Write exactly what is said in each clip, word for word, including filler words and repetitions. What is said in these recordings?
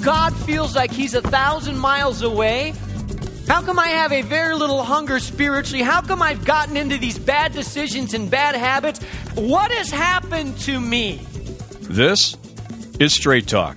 God feels like He's a thousand miles away? How come I have a very little hunger spiritually? How come I've gotten into these bad decisions and bad habits? What has happened to me? This is Straight Talk.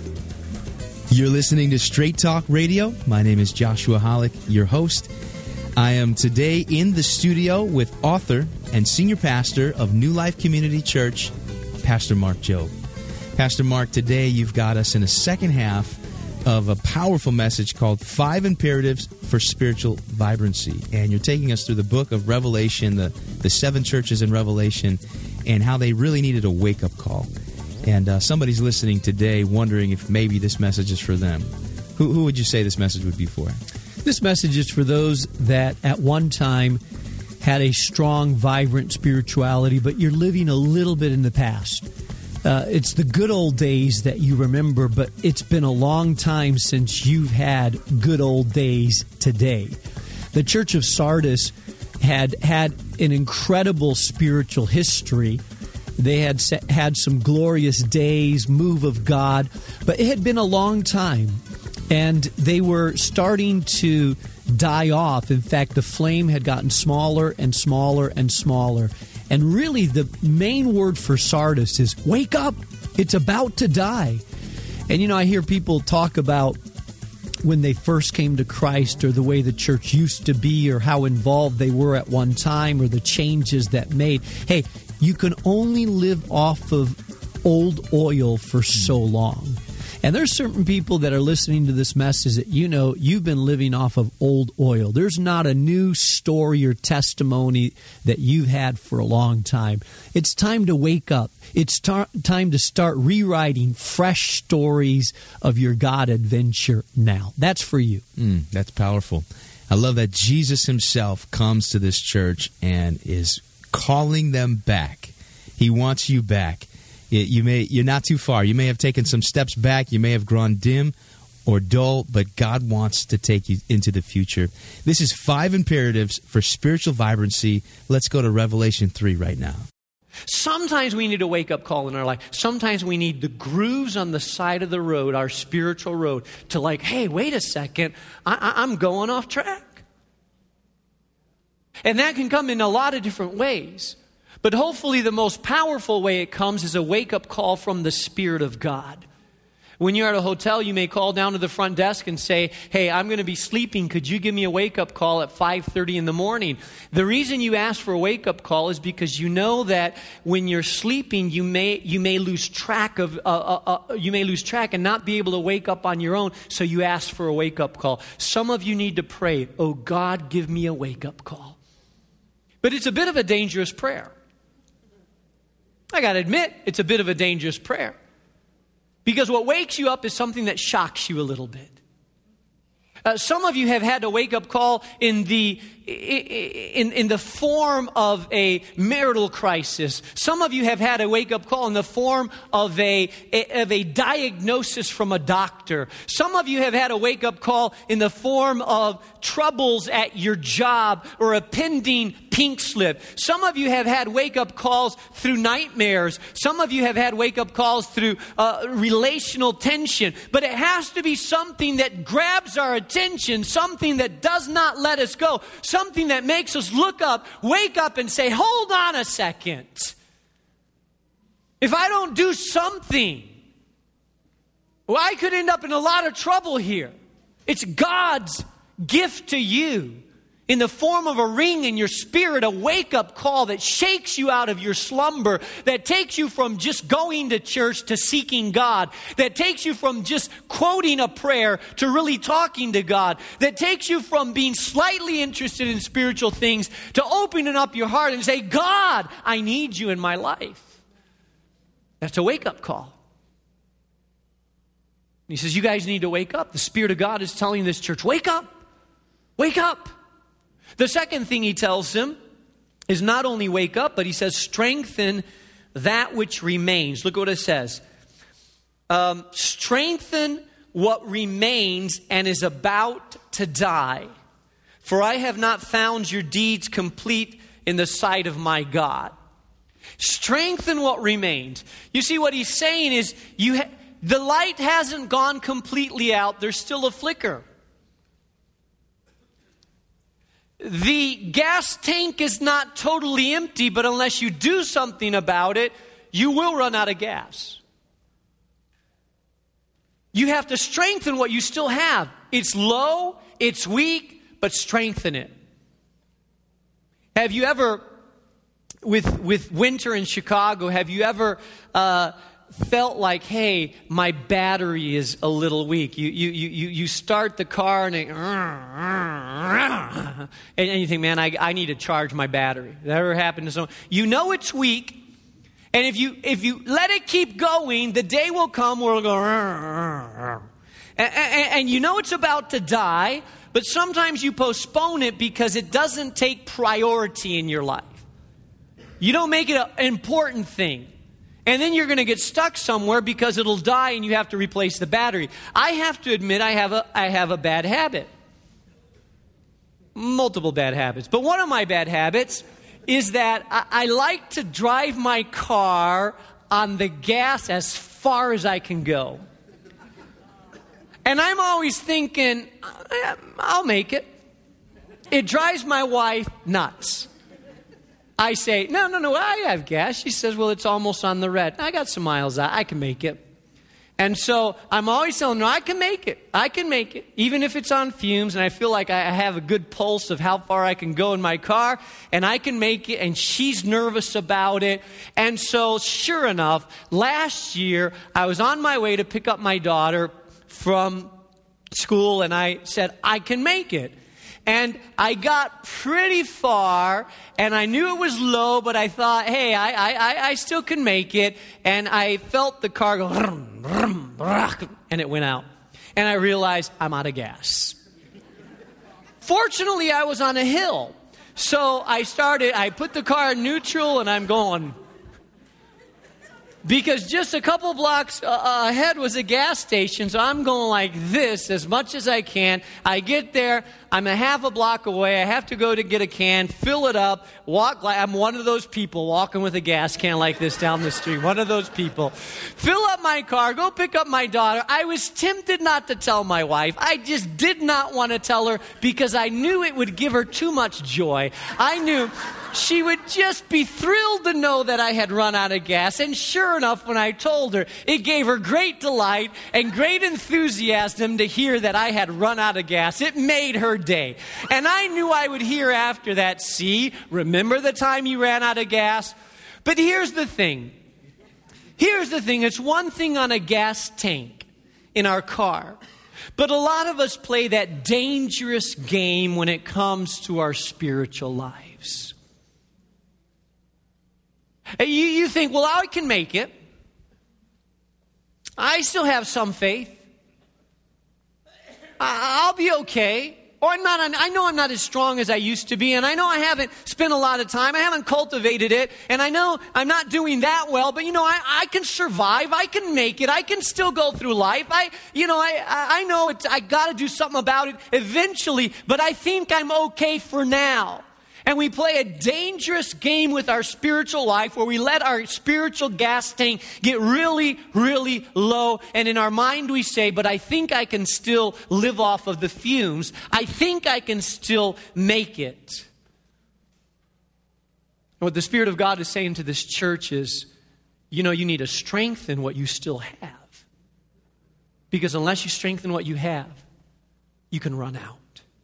You're listening to Straight Talk Radio. My name is Joshua Hollick, your host. I am today in the studio with author and senior pastor of New Life Community Church, Pastor Mark Jobe. Pastor Mark, today you've got us in a second half of a powerful message called Five Imperatives for Spiritual Vibrancy. And you're taking us through the book of Revelation, the, the seven churches in Revelation, and how they really needed a wake-up call. And uh, somebody's listening today wondering if maybe this message is for them. Who, who would you say this message would be for? This message is for those that at one time had a strong, vibrant spirituality, but you're living a little bit in the past. Uh, it's the good old days that you remember, but it's been a long time since you've had good old days today. The Church of Sardis had had an incredible spiritual history. They had had some glorious days, move of God, but it had been a long time, and they were starting to die off. In fact, the flame had gotten smaller and smaller and smaller. And really, the main word for Sardis is, wake up, it's about to die. And, you know, I hear people talk about when they first came to Christ or the way the church used to be or how involved they were at one time or the changes that made. Hey, you can only live off of old oil for so long. And there's certain people that are listening to this message that you know you've been living off of old oil. There's not a new story or testimony that you've had for a long time. It's time to wake up. It's tar- time to start rewriting fresh stories of your God adventure now. That's for you. Mm, that's powerful. I love that Jesus himself comes to this church and is calling them back. He wants you back. You may, you're not too far. You may have taken some steps back. You may have grown dim or dull, but God wants to take you into the future. This is Five Imperatives for Spiritual Vibrancy. Let's go to Revelation three right now. Sometimes we need a wake-up call in our life. Sometimes we need the grooves on the side of the road, our spiritual road, to like, hey, wait a second, I- I- I'm going off track. And that can come in a lot of different ways. But hopefully the most powerful way it comes is a wake-up call from the Spirit of God. When you're at a hotel, you may call down to the front desk and say, hey, I'm going to be sleeping. Could you give me a wake-up call at five thirty in the morning? The reason you ask for a wake-up call is because you know that when you're sleeping, you may you may lose track of uh, uh, uh, you may lose track and not be able to wake up on your own. So you ask for a wake-up call. Some of you need to pray, oh God, give me a wake-up call. But it's a bit of a dangerous prayer. I got to admit, it's a bit of a dangerous prayer. Because what wakes you up is something that shocks you a little bit. Uh, some of you have had a wake-up call in the in, in the form of a marital crisis. Some of you have had a wake-up call in the form of a, a of a diagnosis from a doctor. Some of you have had a wake-up call in the form of troubles at your job or a pending pink slip. Some of you have had wake-up calls through nightmares. Some of you have had wake-up calls through uh, relational tension. But it has to be something that grabs our attention, something that does not let us go, something that makes us look up, wake up and say, hold on a second. If I don't do something, well, I could end up in a lot of trouble here. It's God's gift to you in the form of a ring in your spirit, a wake-up call that shakes you out of your slumber, that takes you from just going to church to seeking God, that takes you from just quoting a prayer to really talking to God, that takes you from being slightly interested in spiritual things to opening up your heart and say, God, I need you in my life. That's a wake-up call. He says, you guys need to wake up. The Spirit of God is telling this church, wake up, wake up. The second thing he tells them is not only wake up, but he says strengthen that which remains. Look what it says. Um, strengthen what remains and is about to die. For I have not found your deeds complete in the sight of my God. Strengthen what remains. You see, what he's saying is, you ha- the light hasn't gone completely out, there's still a flicker. The gas tank is not totally empty, but unless you do something about it, you will run out of gas. You have to strengthen what you still have. It's low, it's weak, but strengthen it. Have you ever, with with winter in Chicago, have you ever uh, felt like, hey, my battery is a little weak? You you you you start the car and it, and, and you think, man, I I need to charge my battery. That ever happened to someone? You know it's weak, and if you if you let it keep going, the day will come where it'll go, and, and, and you know it's about to die. But sometimes you postpone it because it doesn't take priority in your life. You don't make it an important thing. And then you're going to get stuck somewhere because it'll die and you have to replace the battery. I have to admit I have a I have a bad habit. Multiple bad habits. But one of my bad habits is that I, I like to drive my car on the gas as far as I can go. And I'm always thinking, I'll make it. It drives my wife nuts. I say, no, no, no, I have gas. She says, well, it's almost on the red. I got some miles out. I can make it. And so I'm always telling her, I can make it. I can make it. Even if it's on fumes and I feel like I have a good pulse of how far I can go in my car. And I can make it. And she's nervous about it. And so sure enough, last year I was on my way to pick up my daughter from school, and I said, I can make it. And I got pretty far, and I knew it was low, but I thought, hey, I I, I still can make it. And I felt the car go, rum, rum, and it went out. And I realized I'm out of gas. Fortunately, I was on a hill. So I started, I put the car in neutral, and I'm going. Because just a couple blocks uh, ahead was a gas station, so I'm going like this as much as I can. I get there, I'm a half a block away. I have to go to get a can, fill it up, walk like I'm one of those people walking with a gas can like this down the street. One of those people. Fill up my car, go pick up my daughter. I was tempted not to tell my wife. I just did not want to tell her because I knew it would give her too much joy. I knew she would just be thrilled to know that I had run out of gas. And sure enough, when I told her, it gave her great delight and great enthusiasm to hear that I had run out of gas. It made her day. And I knew I would hear after that, see, remember the time you ran out of gas? But here's the thing. Here's the thing. It's one thing on a gas tank in our car. But a lot of us play that dangerous game when it comes to our spiritual lives. You, you think, well, I can make it. I still have some faith. I'll be okay. Or I'm not, I know I'm not as strong as I used to be, and I know I haven't spent a lot of time. I haven't cultivated it, and I know I'm not doing that well, but you know, I, I can survive. I can make it. I can still go through life. I, you know, I, I know it's, I got to do something about it eventually, but I think I'm okay for now. And we play a dangerous game with our spiritual life where we let our spiritual gas tank get really, really low. And in our mind we say, but I think I can still live off of the fumes. I think I can still make it. And what the Spirit of God is saying to this church is, you know, you need to strengthen what you still have. Because unless you strengthen what you have, you can run out.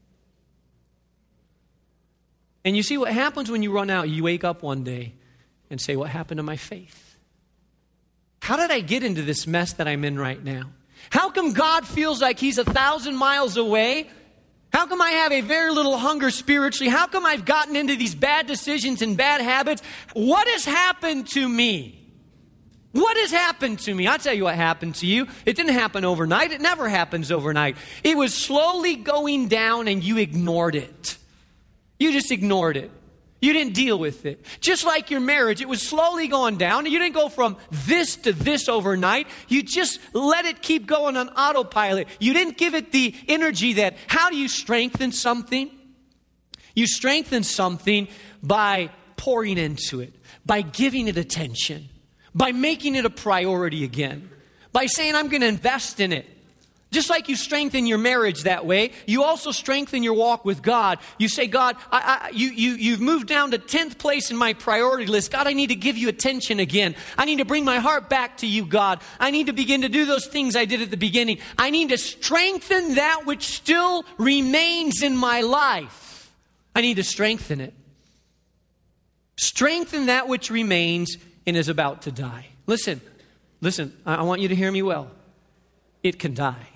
And you see what happens when you run out. You wake up one day and say, what happened to my faith? How did I get into this mess that I'm in right now? How come God feels like He's a thousand miles away? How come I have a very little hunger spiritually? How come I've gotten into these bad decisions and bad habits? What has happened to me? What has happened to me? I'll tell you what happened to you. It didn't happen overnight. It never happens overnight. It was slowly going down and you ignored it. You just ignored it. You didn't deal with it. Just like your marriage, it was slowly going down. You didn't go from this to this overnight. You just let it keep going on autopilot. You didn't give it the energy that, how do you strengthen something? You strengthen something by pouring into it, by giving it attention, by making it a priority again, by saying, I'm going to invest in it. Just like you strengthen your marriage that way, you also strengthen your walk with God. You say, God, I, I, you, you, you've moved down to tenth place in my priority list. God, I need to give you attention again. I need to bring my heart back to you, God. I need to begin to do those things I did at the beginning. I need to strengthen that which still remains in my life. I need to strengthen it. Strengthen that which remains and is about to die. Listen, listen, I, I want you to hear me well. It can die.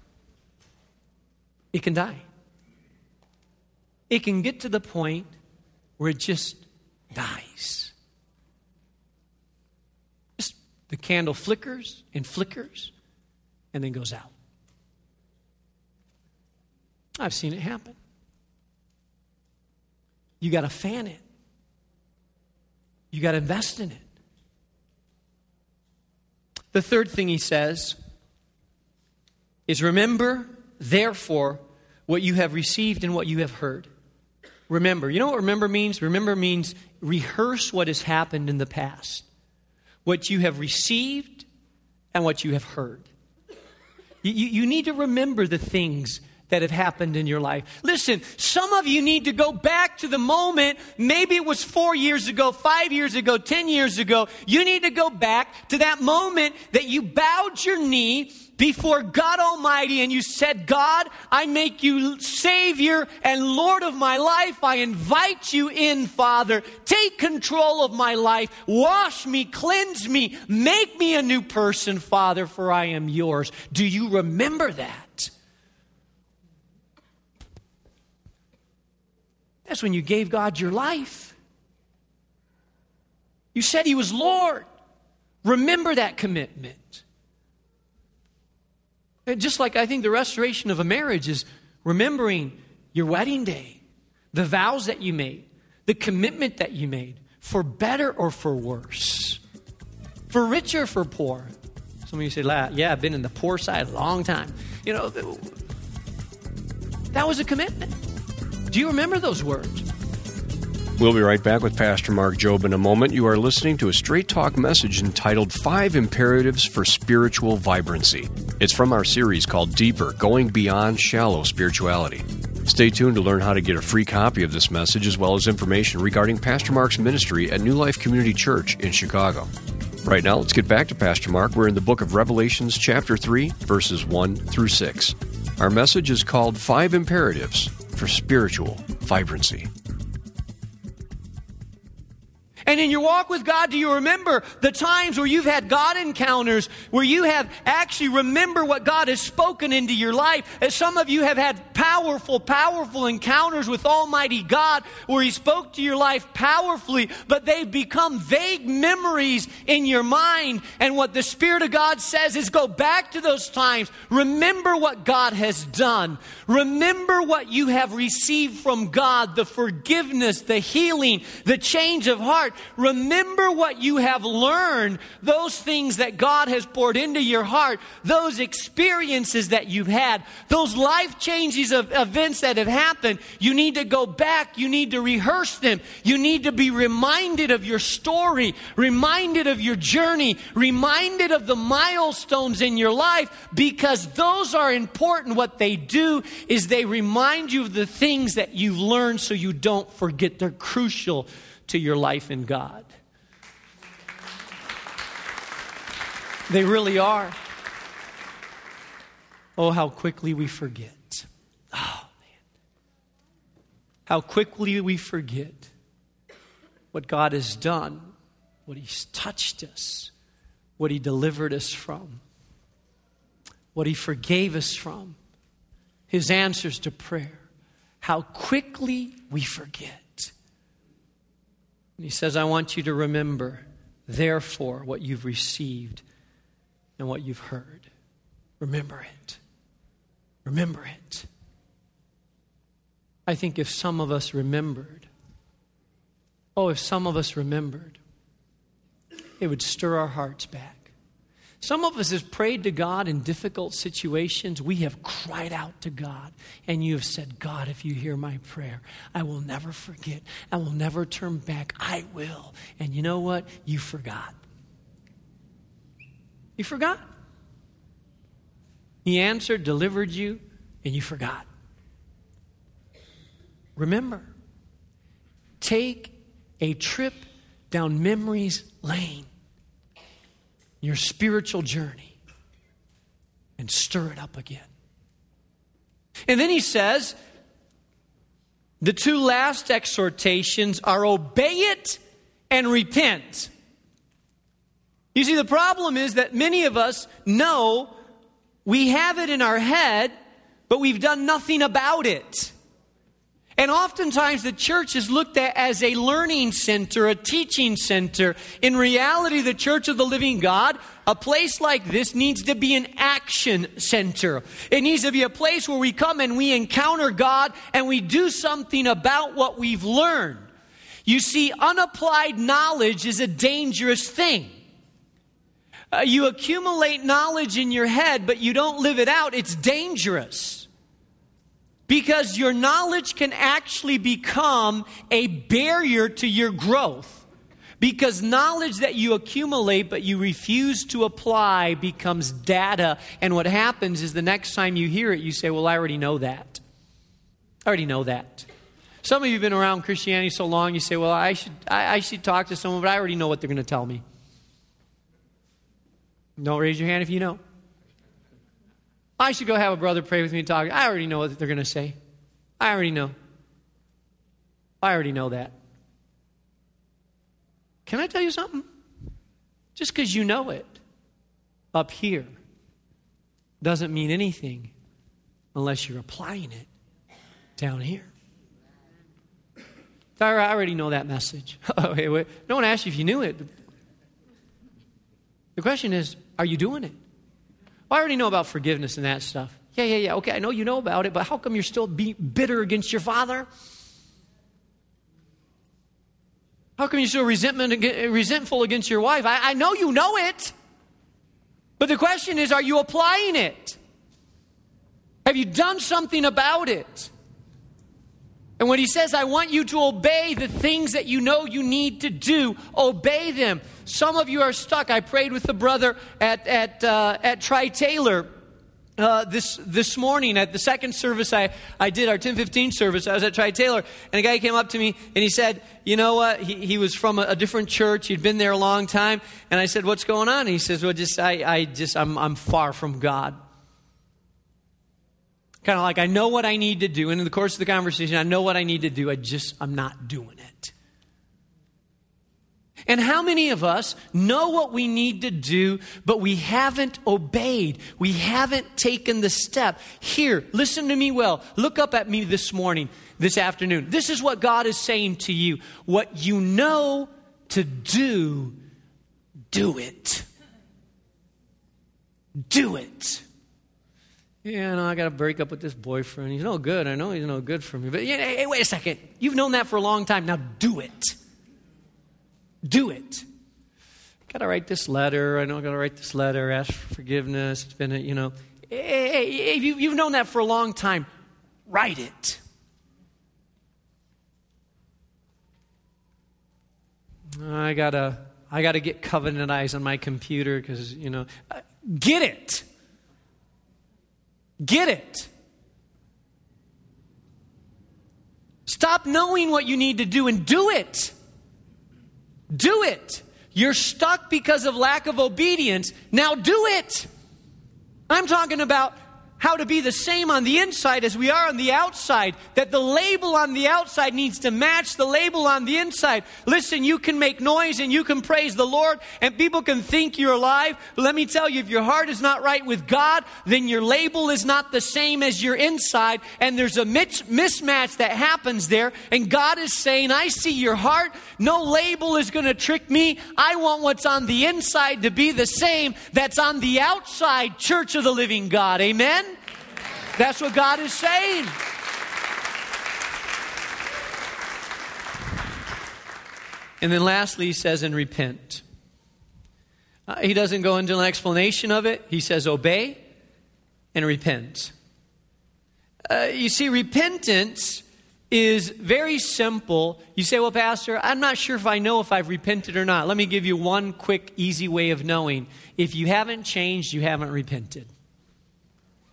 It can die. It can get to the point where it just dies. Just the candle flickers and flickers and then goes out. I've seen it happen. You got to fan it. You got to invest in it. The third thing he says is, remember, therefore, what you have received and what you have heard. Remember. You know what remember means? Remember means rehearse what has happened in the past. What you have received and what you have heard. You, you, you need to remember the things that have happened in your life. Listen, some of you need to go back to the moment, maybe it was four years ago, five years ago, ten years ago. You need to go back to that moment that you bowed your knee before God Almighty and you said, God, I make you Savior and Lord of my life. I invite you in, Father. Take control of my life. Wash me, cleanse me, make me a new person, Father, for I am yours. Do you remember that? That's when you gave God your life. You said He was Lord. Remember that commitment. And just like I think the restoration of a marriage is remembering your wedding day, the vows that you made, the commitment that you made, for better or for worse, for rich or for poor. Some of you say, yeah, I've been in the poor side a long time. You know, that was a commitment. Do you remember those words? We'll be right back with Pastor Mark Jobe in a moment. You are listening to a Straight Talk message entitled Five Imperatives for Spiritual Vibrancy. It's from our series called Deeper, Going Beyond Shallow Spirituality. Stay tuned to learn how to get a free copy of this message as well as information regarding Pastor Mark's ministry at New Life Community Church in Chicago. Right now, let's get back to Pastor Mark. We're in the book of Revelations, chapter three, verses one through six. Our message is called Five Imperatives for Spiritual Vibrancy. And in your walk with God, do you remember the times where you've had God encounters, where you have actually remember what God has spoken into your life? As some of you have had powerful, powerful encounters with Almighty God, where He spoke to your life powerfully, but they've become vague memories in your mind. And what the Spirit of God says is go back to those times. Remember what God has done. Remember what you have received from God, the forgiveness, the healing, the change of heart. Remember what you have learned, those things that God has poured into your heart, those experiences that you've had, those life changes of events that have happened. You need to go back. You need to rehearse them. You need to be reminded of your story, reminded of your journey, reminded of the milestones in your life, because those are important. What they do is they remind you of the things that you've learned so you don't forget. They're crucial to your life in God. They really are. Oh, how quickly we forget. Oh, man. How quickly we forget what God has done, what He's touched us, what He delivered us from, what He forgave us from, His answers to prayer. How quickly we forget. And He says, I want you to remember, therefore, what you've received and what you've heard. Remember it. Remember it. I think if some of us remembered, oh, if some of us remembered, it would stir our hearts back. Some of us have prayed to God in difficult situations. We have cried out to God. And you have said, God, if you hear my prayer, I will never forget. I will never turn back. I will. And you know what? You forgot. You forgot. He answered, delivered you, and you forgot. Remember, take a trip down memory's lane, your spiritual journey, and stir it up again. And then he says, the two last exhortations are obey it and repent. You see, the problem is that many of us know we have it in our head, but we've done nothing about it. And oftentimes the church is looked at as a learning center, a teaching center. In reality, the Church of the Living God, a place like this needs to be an action center. It needs to be a place where we come and we encounter God and we do something about what we've learned. You see, unapplied knowledge is a dangerous thing. Uh, you accumulate knowledge in your head, but you don't live it out. It's dangerous. Because your knowledge can actually become a barrier to your growth. Because knowledge that you accumulate but you refuse to apply becomes data. And what happens is the next time you hear it, you say, well, I already know that. I already know that. Some of you have been around Christianity so long, you say, well, I should, I, I should talk to someone, but I already know what they're going to tell me. Don't raise your hand if you know. I should go have a brother pray with me and talk. I already know what they're going to say. I already know. I already know that. Can I tell you something? Just because you know it up here doesn't mean anything unless you're applying it down here. I already know that message. Oh, wait, wait. No one asked you if you knew it. The question is, are you doing it? Well, I already know about forgiveness and that stuff. Yeah, yeah, yeah. Okay, I know you know about it, but how come you're still be bitter against your father? How come you're still resentment, resentful against your wife? I, I know you know it. But the question is, are you applying it? Have you done something about it? And when he says, I want you to obey the things that you know you need to do, obey them. Some of you are stuck. I prayed with the brother at at uh, at Tri-Taylor uh, this this morning at the second service I, I did, our ten fifteen service. I was at Tri-Taylor, and a guy came up to me, and he said, you know what? He, he was from a, a different church. He'd been there a long time. And I said, what's going on? And he says, well, just I, I just, I'm I'm far from God. Kind of like, I know what I need to do. And in the course of the conversation, I know what I need to do. I just, I'm not doing it. And how many of us know what we need to do, but we haven't obeyed? We haven't taken the step. Here, listen to me well. Look up at me this morning, this afternoon. This is what God is saying to you. What you know to do, do it. Do it. Yeah, no, I got to break up with this boyfriend. He's no good. I know he's no good for me. But yeah, hey, wait a second. You've known that for a long time. Now do it. Do it. Got to write this letter. I know I got to write this letter. Ask for forgiveness. It's been a, you know. Hey, hey, hey, you, you've known that for a long time. Write it. I gotta, I gotta get Covenant Eyes on my computer because you know. Get it. Get it. Stop knowing what you need to do and do it. Do it. You're stuck because of lack of obedience. Now do it. I'm talking about how to be the same on the inside as we are on the outside. That the label on the outside needs to match the label on the inside. Listen, you can make noise and you can praise the Lord and people can think you're alive. But let me tell you, if your heart is not right with God, then your label is not the same as your inside. And there's a mismatch that happens there. And God is saying, I see your heart. No label is going to trick me. I want what's on the inside to be the same that's on the outside. Church of the Living God. Amen? That's what God is saying. And then lastly, he says, and repent. Uh, he doesn't go into an explanation of it. He says, obey and repent. Uh, you see, repentance is very simple. You say, well, Pastor, I'm not sure if I know if I've repented or not. Let me give you one quick, easy way of knowing. If you haven't changed, you haven't repented.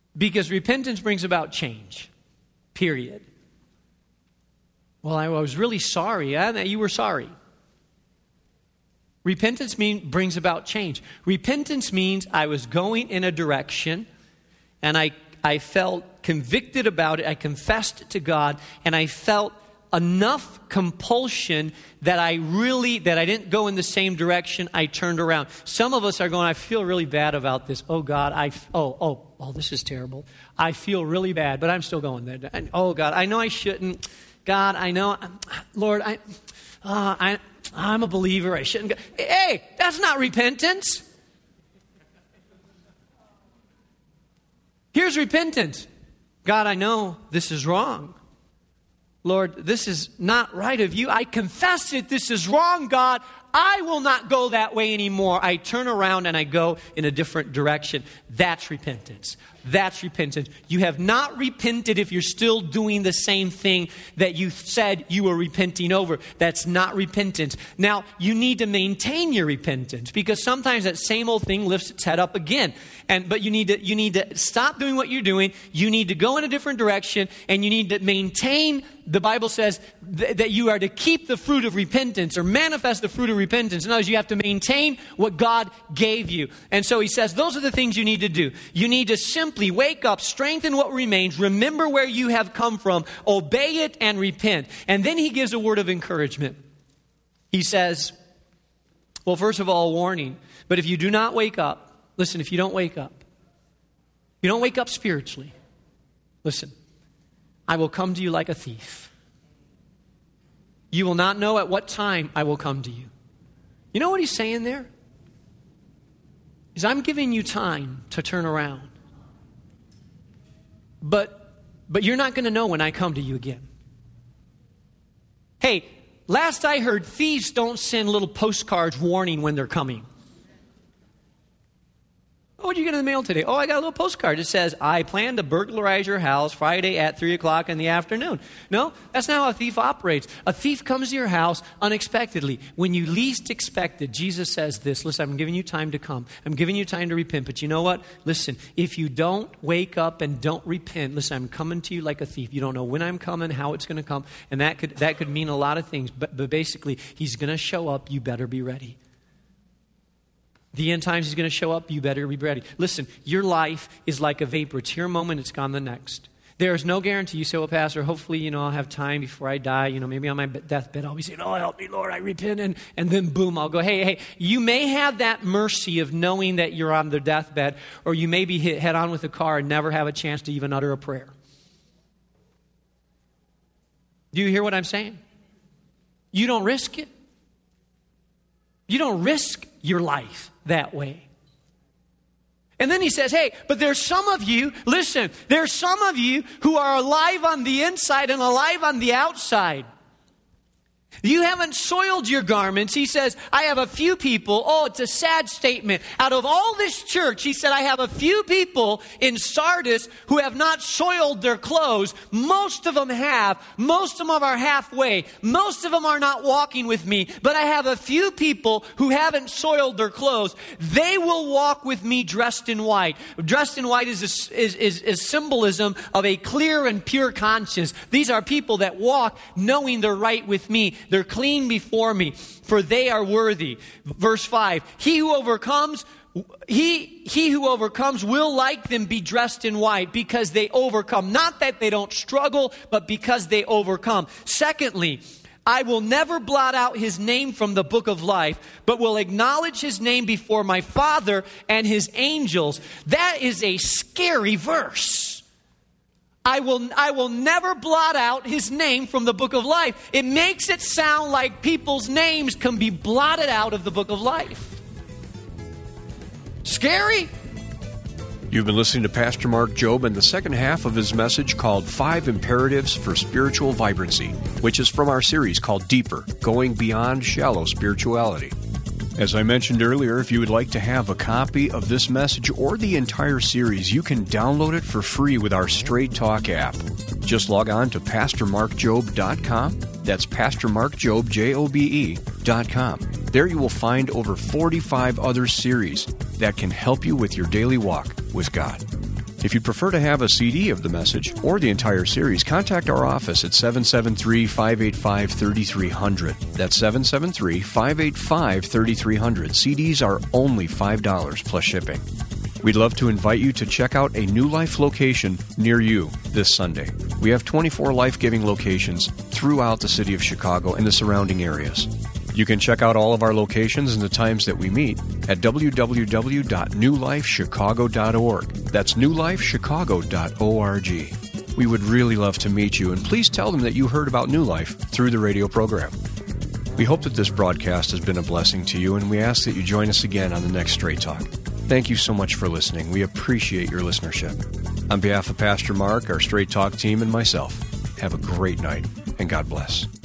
Because repentance brings about change, period. Well, I was really sorry. Yeah, you were sorry. Repentance mean, brings about change. Repentance means I was going in a direction and I, I felt convicted about it. I confessed it to God and I felt enough compulsion that I really, that I didn't go in the same direction. I turned around. Some of us are going, I feel really bad about this. Oh God, I, oh, oh, oh, this is terrible. I feel really bad, but I'm still going there. And, oh God, I know I shouldn't. God, I know, Lord, I, uh, I, I'm a believer. I shouldn't go. Hey, that's not repentance. Here's repentance. God, I know this is wrong. Lord, this is not right of you. I confess it. This is wrong, God. I will not go that way anymore. I turn around and I go in a different direction. That's repentance. That's repentance. You have not repented if you're still doing the same thing that you said you were repenting over. That's not repentance. Now, you need to maintain your repentance because sometimes that same old thing lifts its head up again. And but you need to you need to stop doing what you're doing. You need to go in a different direction and you need to maintain. The Bible says th- that you are to keep the fruit of repentance or manifest the fruit of repentance. In other words, you have to maintain what God gave you. And so he says those are the things you need to do. You need to simply wake up, strengthen what remains, remember where you have come from, obey it, and repent. And then he gives a word of encouragement. He says, well, first of all, a warning. But if you do not wake up, listen, if you don't wake up, you don't wake up spiritually, listen, I will come to you like a thief. You will not know at what time I will come to you. You know what he's saying there? Is I'm giving you time to turn around. But, but you're not going to know when I come to you again. Hey, last I heard, thieves don't send little postcards warning when they're coming. Oh, what did you get in the mail today? Oh, I got a little postcard. It says, I plan to burglarize your house Friday at three o'clock in the afternoon. No, that's not how a thief operates. A thief comes to your house unexpectedly. When you least expect it, Jesus says this, listen, I'm giving you time to come. I'm giving you time to repent. But you know what? Listen, if you don't wake up and don't repent, listen, I'm coming to you like a thief. You don't know when I'm coming, how it's going to come. And that could that could mean a lot of things. But, but basically, he's going to show up. You better be ready. The end times he's going to show up. You better be ready. Listen, your life is like a vapor. It's here a moment, it's gone the next. There is no guarantee. You say, well, Pastor, hopefully, you know, I'll have time before I die. You know, maybe on my deathbed, I'll be saying, oh, help me, Lord, I repent. And, and then boom, I'll go, hey, hey, you may have that mercy of knowing that you're on the deathbed, or you may be hit head on with a car and never have a chance to even utter a prayer. Do you hear what I'm saying? You don't risk it. You don't risk your life that way. And then he says, hey, but there's some of you, listen, there's some of you who are alive on the inside and alive on the outside. You haven't soiled your garments. He says, I have a few people. Oh, it's a sad statement. Out of all this church, he said, I have a few people in Sardis who have not soiled their clothes. Most of them have. Most of them are halfway. Most of them are not walking with me. But I have a few people who haven't soiled their clothes. They will walk with me dressed in white. Dressed in white is a, is, is, is symbolism of a clear and pure conscience. These are people that walk knowing they're right with me. They're clean before me, for they are worthy. Verse five, he who overcomes, he, he who overcomes will like them be dressed in white because they overcome. Not that they don't struggle, but because they overcome. Secondly, I will never blot out his name from the book of life, but will acknowledge his name before my Father and his angels. That is a scary verse. I will, I will never blot out his name from the book of life. It makes it sound like people's names can be blotted out of the book of life. Scary? You've been listening to Pastor Mark Jobe and the second half of his message called Five Imperatives for Spiritual Vibrancy, which is from our series called Deeper, Going Beyond Shallow Spirituality. As I mentioned earlier, if you would like to have a copy of this message or the entire series, you can download it for free with our Straight Talk app. Just log on to pastor mark jobe dot com. That's pastor mark jobe, J O B E, dot com. There you will find over forty-five other series that can help you with your daily walk with God. If you'd prefer to have a C D of the message or the entire series, contact our office at seven seven three, five eight five, three three zero zero. That's seven seven three, five eight five, three three zero zero. C Ds are only five dollars plus shipping. We'd love to invite you to check out a New Life location near you this Sunday. We have twenty-four life-giving locations throughout the city of Chicago and the surrounding areas. You can check out all of our locations and the times that we meet at w w w dot new life chicago dot org. That's new life chicago dot org. We would really love to meet you, and please tell them that you heard about New Life through the radio program. We hope that this broadcast has been a blessing to you, and we ask that you join us again on the next Straight Talk. Thank you so much for listening. We appreciate your listenership. On behalf of Pastor Mark, our Straight Talk team, and myself, have a great night, and God bless.